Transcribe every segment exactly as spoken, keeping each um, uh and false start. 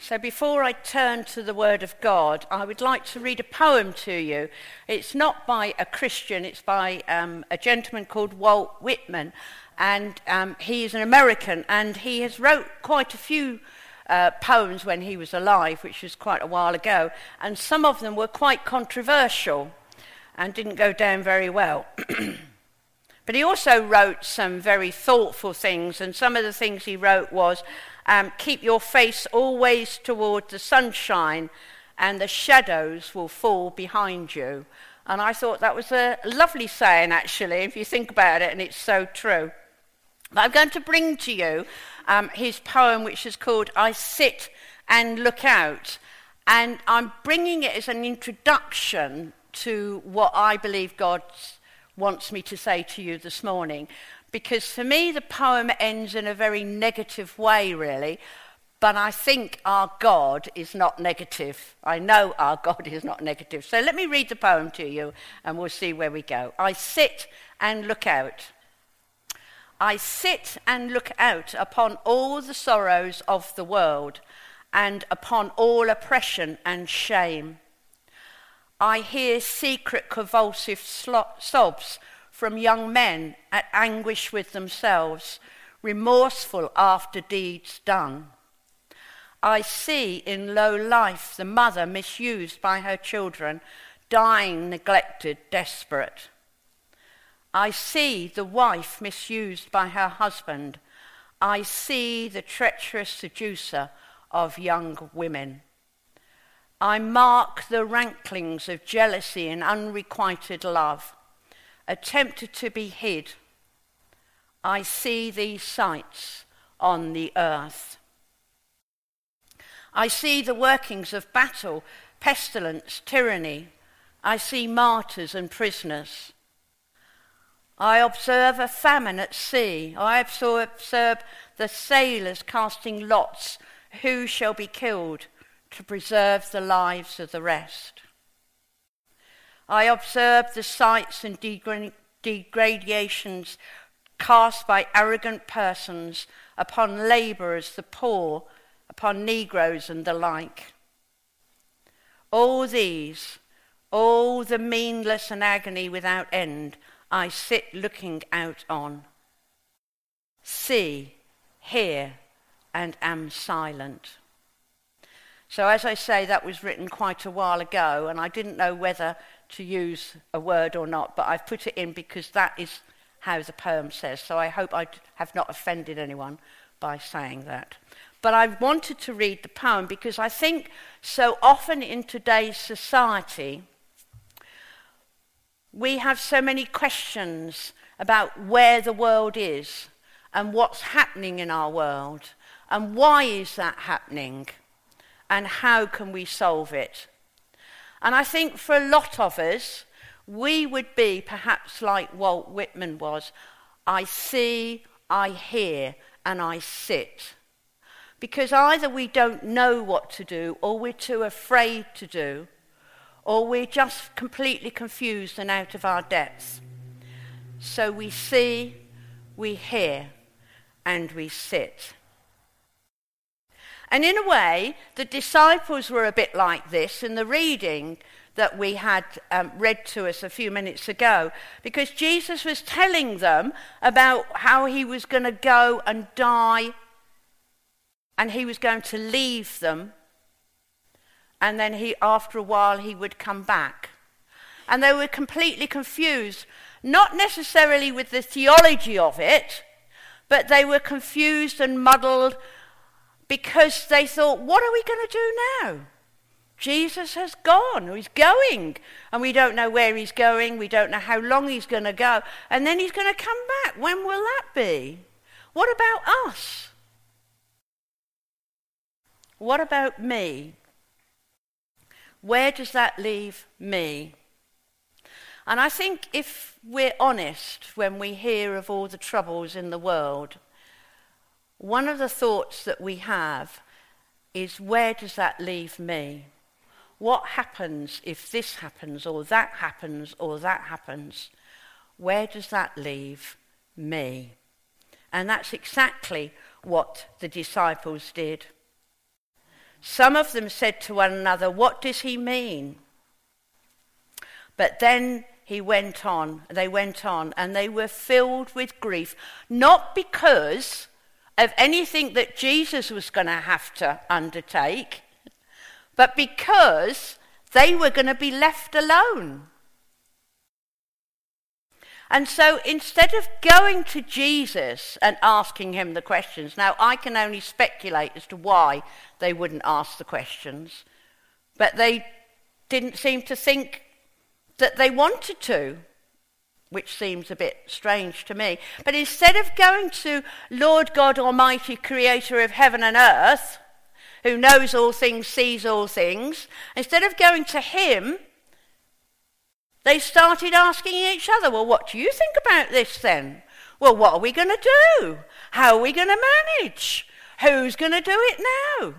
So before I turn to the Word of God, I would like to read a poem to you. It's not by a Christian, it's by um, a gentleman called Walt Whitman, and um, he is an American, and he has wrote quite a few uh, poems when he was alive, which was quite a while ago, and some of them were quite controversial and didn't go down very well. But he also wrote some very thoughtful things, and some of the things he wrote was, um, keep your face always toward the sunshine, and the shadows will fall behind you. And I thought that was a lovely saying, actually, if you think about it, and it's so true. But I'm going to bring to you um, his poem, which is called I Sit and Look Out. And I'm bringing it as an introduction to what I believe God's wants me to say to you this morning, because for me the poem ends in a very negative way, really, but I think our God is not negative. I know our God is not negative. So let me read the poem to you and we'll see where we go. I sit and look out. I sit and look out upon all the sorrows of the world and upon all oppression and shame. I hear secret convulsive sobs from young men at anguish with themselves, remorseful after deeds done. I see in low life the mother misused by her children, dying, neglected, desperate. I see the wife misused by her husband. I see the treacherous seducer of young women. I mark the ranklings of jealousy and unrequited love, attempted to be hid. I see these sights on the earth. I see the workings of battle, pestilence, tyranny. I see martyrs and prisoners. I observe a famine at sea. I observe the sailors casting lots, who shall be killed to preserve the lives of the rest. I observe the sights and degra- degradations cast by arrogant persons upon labourers, the poor, upon Negroes and the like. All these, all the meanness and agony without end, I sit looking out on. See, hear, and am silent. So as I say, that was written quite a while ago, and I didn't know whether to use a word or not, but I've put it in because that is how the poem says. So I hope I have not offended anyone by saying that. But I wanted to read the poem because I think so often in today's society, we have so many questions about where the world is and what's happening in our world and why is that happening. And how can we solve it? And I think for a lot of us, we would be perhaps like Walt Whitman was. I see, I hear, and I sit. Because either we don't know what to do, or we're too afraid to do, or we're just completely confused and out of our depths. So we see, we hear, and we sit. And in a way, the disciples were a bit like this in the reading that we had um, read to us a few minutes ago, because Jesus was telling them about how he was going to go and die, and he was going to leave them, and then he, after a while he would come back. And they were completely confused, not necessarily with the theology of it, but they were confused and muddled because they thought, what are we going to do now? Jesus has gone, or he's going, and we don't know where he's going, we don't know how long he's going to go, and then he's going to come back. When will that be? What about us? What about me? Where does that leave me? And I think if we're honest when we hear of all the troubles in the world, one of the thoughts that we have is, where does that leave me? What happens if this happens, or that happens, or that happens? Where does that leave me? And that's exactly what the disciples did. Some of them said to one another, "What does he mean?" But then he went on, they went on, and they were filled with grief, not because of anything that Jesus was going to have to undertake, but because they were going to be left alone. And so instead of going to Jesus and asking him the questions, now I can only speculate as to why they wouldn't ask the questions, but they didn't seem to think that they wanted to, which seems a bit strange to me. But instead of going to Lord God Almighty, creator of heaven and earth, who knows all things, sees all things, instead of going to him, they started asking each other, "Well, what do you think about this then? Well, what are we going to do? How are we going to manage? Who's going to do it now?"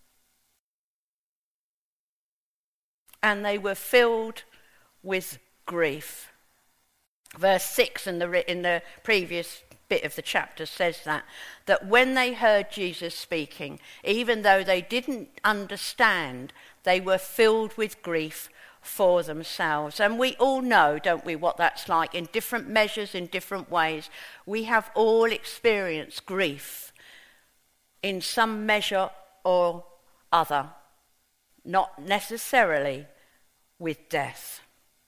And they were filled with grief. Verse six in the, in the previous bit of the chapter says that, that when they heard Jesus speaking, even though they didn't understand, they were filled with grief for themselves. And we all know, don't we, what that's like in different measures, in different ways. We have all experienced grief in some measure or other, not necessarily with death.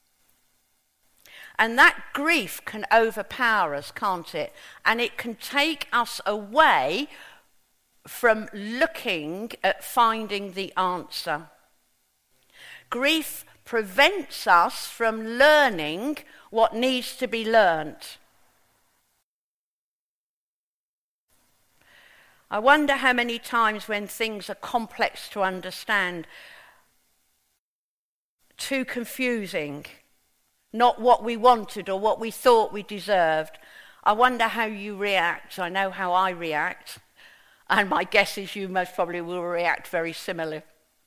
And that grief can overpower us, can't it? And it can take us away from looking at finding the answer. Grief prevents us from learning what needs to be learnt. I wonder how many times when things are complex to understand, too confusing, not what we wanted or what we thought we deserved, I wonder how you react. I know how I react, and my guess is you most probably will react very similarly.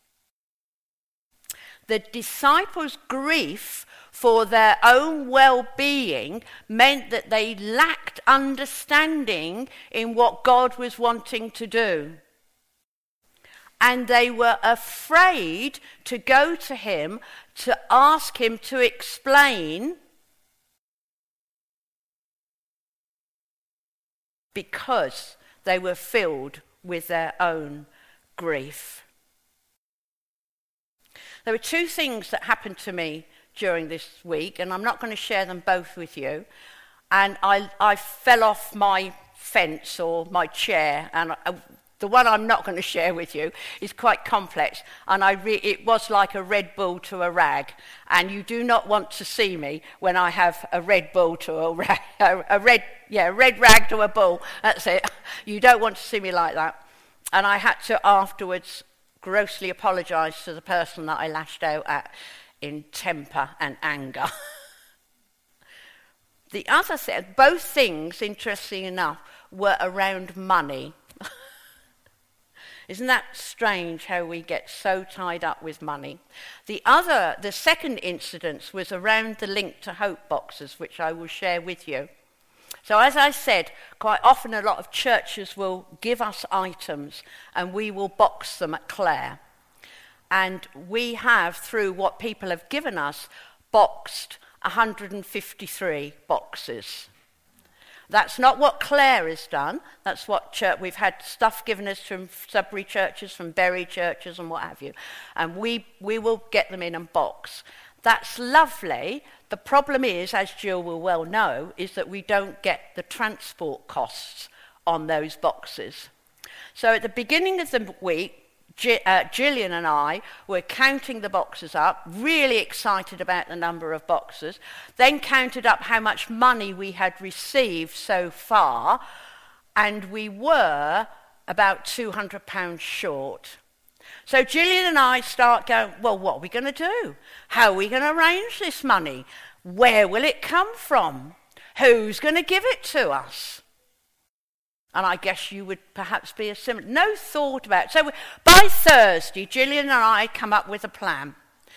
The disciples' grief for their own well-being meant that they lacked understanding in what God was wanting to do. And they were afraid to go to him, to ask him to explain, because they were filled with their own grief. There were two things that happened to me during this week, and I'm not going to share them both with you. And I, I fell off my fence or my chair, and I, the one I'm not going to share with you is quite complex, and I re- it was like a Red Bull to a rag, and you do not want to see me when I have a Red Bull to a rag, a, a red, yeah, a red rag to a bull. That's it. You don't want to see me like that. And I had to afterwards grossly apologise to the person that I lashed out at in temper and anger. The other thing, both things, interesting enough, were around money. Isn't that strange how we get so tied up with money? The other, the second incident was around the Link to Hope boxes, which I will share with you. So as I said, quite often a lot of churches will give us items and we will box them at Clare. And we have, through what people have given us, boxed one hundred fifty-three boxes. That's not what Clare has done. That's what church, we've had stuff given us from Sudbury churches, from Bury churches and what have you. And we, we will get them in and box. That's lovely. The problem is, as Jill will well know, is that we don't get the transport costs on those boxes. So at the beginning of the week, G- uh, Gillian and I were counting the boxes up, really excited about the number of boxes, then counted up how much money we had received so far, and we were about two hundred pounds short. So Gillian and I start going, well, what are we going to do? How are we going to arrange this money? Where will it come from? Who's going to give it to us? And I guess you would perhaps be a similar, no thought about it. So by Thursday, Gillian and I come up with a plan.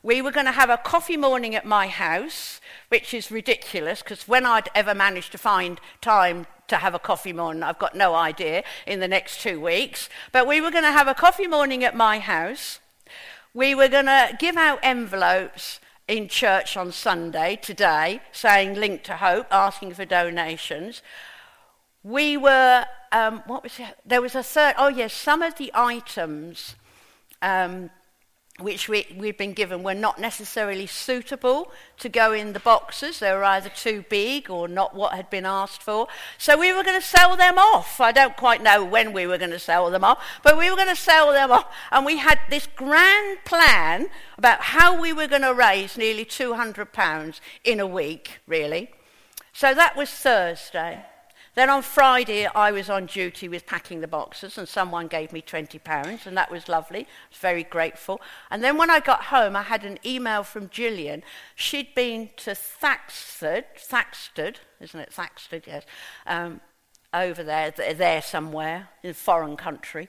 We were going to have a coffee morning at my house, which is ridiculous, because when I'd ever managed to find time to have a coffee morning, I've got no idea, in the next two weeks. But we were going to have a coffee morning at my house. We were going to give out envelopes in church on Sunday, today, saying Link to Hope, asking for donations. We were, um, what was it? There was a third, oh yes, some of the items um, which we, we'd been given were not necessarily suitable to go in the boxes. They were either too big or not what had been asked for. So we were going to sell them off. I don't quite know when we were going to sell them off, but we were going to sell them off. And we had this grand plan about how we were going to raise nearly two hundred pounds in a week, really. So that was Thursday. Then on Friday, I was on duty with packing the boxes, and someone gave me twenty pounds, and that was lovely. I was very grateful. And then when I got home, I had an email from Gillian. She'd been to Thaxted, Thaxted, isn't it? Thaxted, yes, um, over there, there somewhere, in a foreign country.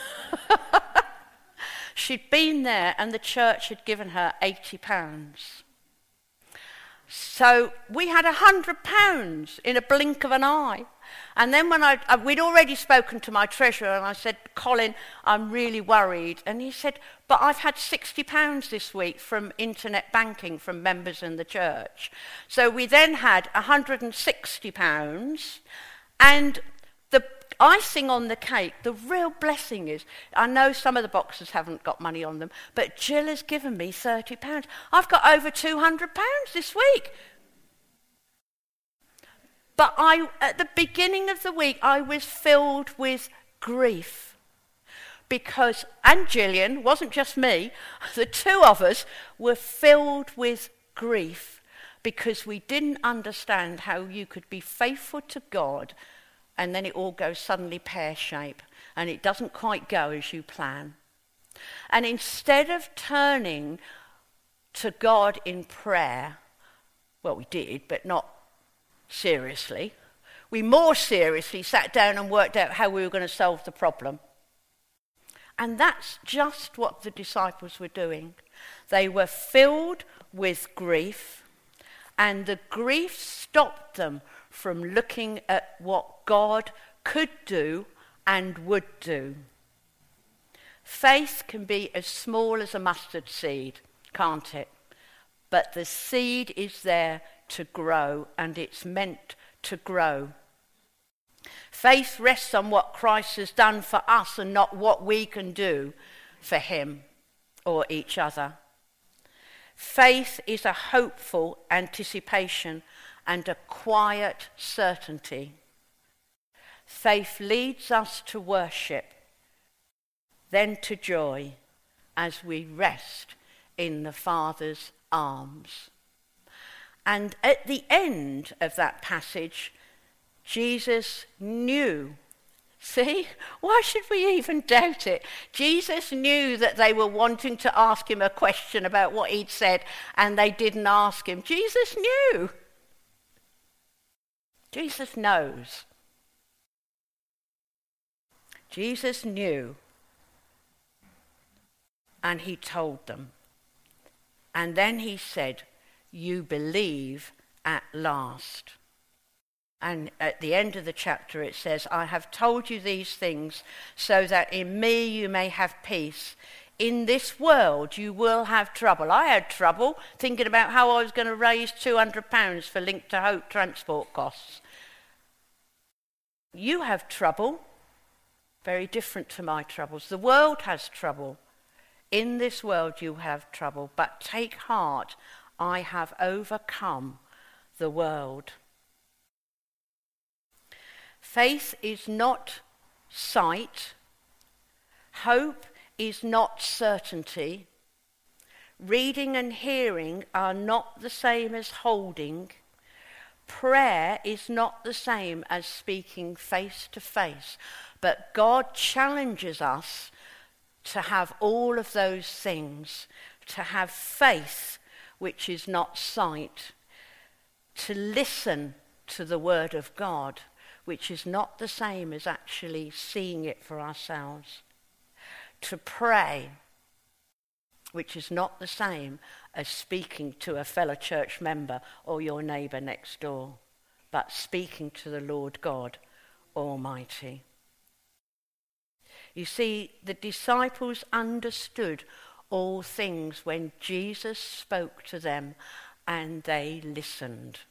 She'd been there, and the church had given her eighty pounds. So we had a hundred pounds in a blink of an eye. And then when I, we'd already spoken to my treasurer, and I said, Colin, I'm really worried. And he said, but I've had sixty pounds this week from internet banking from members in the church. So we then had one hundred sixty pounds. And the icing on the cake, the real blessing is, I know some of the boxes haven't got money on them, but Jill has given me thirty pounds. I've got over two hundred pounds this week. But I, at the beginning of the week, I was filled with grief. Because, and Gillian, wasn't just me, the two of us were filled with grief because we didn't understand how you could be faithful to God and then it all goes suddenly pear-shaped and it doesn't quite go as you plan. And instead of turning to God in prayer, well, we did, but not seriously, we more seriously sat down and worked out how we were going to solve the problem. And that's just what the disciples were doing. They were filled with grief, and the grief stopped them from looking at what God could do and would do. Faith can be as small as a mustard seed, can't it? But the seed is there to grow, and it's meant to grow. Faith rests on what Christ has done for us and not what we can do for him or each other. Faith is a hopeful anticipation and a quiet certainty. Faith leads us to worship, then to joy as we rest in the Father's arms. And at the end of that passage, Jesus knew. See? Why should we even doubt it? Jesus knew that they were wanting to ask him a question about what he'd said, and they didn't ask him. Jesus knew. Jesus knows. Jesus knew. And he told them. And then he said, "You believe at last." And at the end of the chapter it says, "I have told you these things so that in me you may have peace. In this world you will have trouble." I had trouble thinking about how I was going to raise two hundred pounds for Link to Hope transport costs. You have trouble, very different to my troubles. The world has trouble. In this world you have trouble, but take heart, I have overcome the world. Faith is not sight. Hope is not certainty. Reading and hearing are not the same as holding. Prayer is not the same as speaking face to face. But God challenges us to have all of those things, to have faith, which is not sight, to listen to the word of God, which is not the same as actually seeing it for ourselves, to pray, which is not the same as speaking to a fellow church member or your neighbour next door, but speaking to the Lord God Almighty. You see, the disciples understood all things when Jesus spoke to them, and they listened.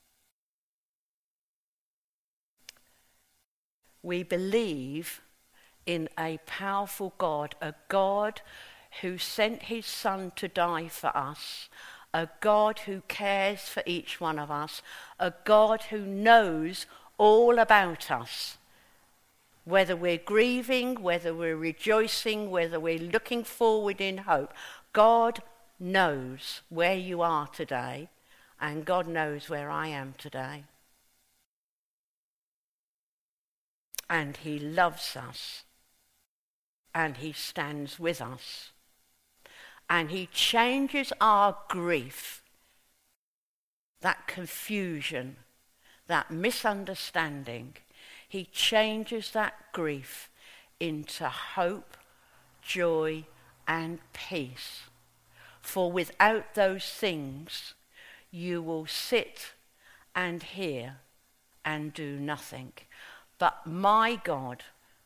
We believe in a powerful God, a God who sent his Son to die for us, a God who cares for each one of us, a God who knows all about us. Whether we're grieving, whether we're rejoicing, whether we're looking forward in hope, God knows where you are today, and God knows where I am today. And he loves us, and he stands with us, and he changes our grief, that confusion, that misunderstanding. He changes that grief into hope, joy, and peace. For without those things, you will sit and hear and do nothing. But my God,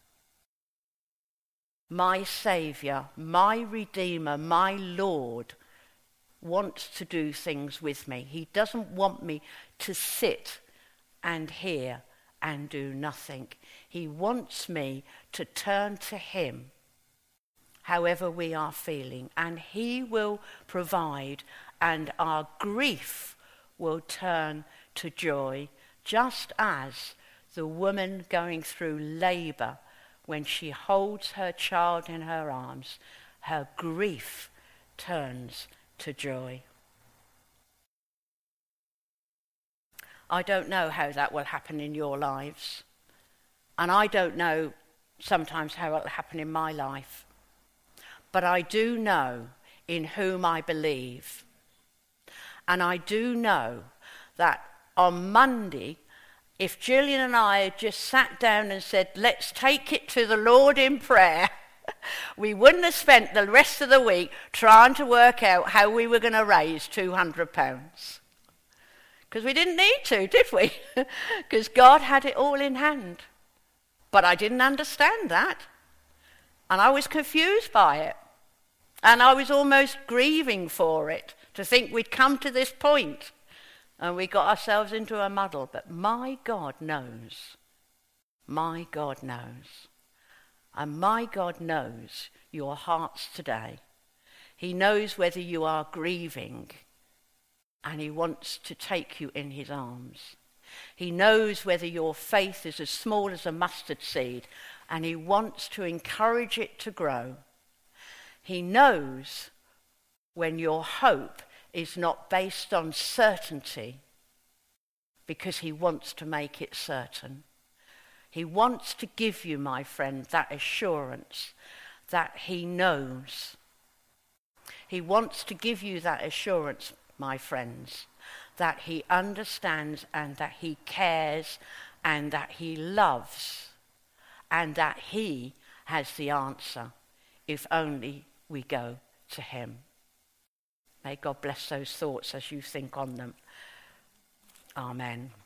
my Saviour, my Redeemer, my Lord, wants to do things with me. He doesn't want me to sit and hear and do nothing. He wants me to turn to him, however we are feeling, and he will provide, and our grief will turn to joy, just as the woman going through labour, when she holds her child in her arms, her grief turns to joy. I don't know how that will happen in your lives. And I don't know sometimes how it will happen in my life. But I do know in whom I believe. And I do know that on Monday, if Gillian and I had just sat down and said, let's take it to the Lord in prayer, we wouldn't have spent the rest of the week trying to work out how we were going to raise two hundred pounds. Because we didn't need to, did we? Because God had it all in hand. But I didn't understand that. And I was confused by it. And I was almost grieving for it, to think we'd come to this point. And we got ourselves into a muddle. But my God knows. My God knows. And my God knows your hearts today. He knows whether you are grieving, and he wants to take you in his arms. He knows whether your faith is as small as a mustard seed, and he wants to encourage it to grow. He knows when your hope is not based on certainty, because he wants to make it certain. He wants to give you, my friend, that assurance that he knows. He wants to give you that assurance, my friends, that he understands and that he cares and that he loves and that he has the answer if only we go to him. May God bless those thoughts as you think on them. Amen.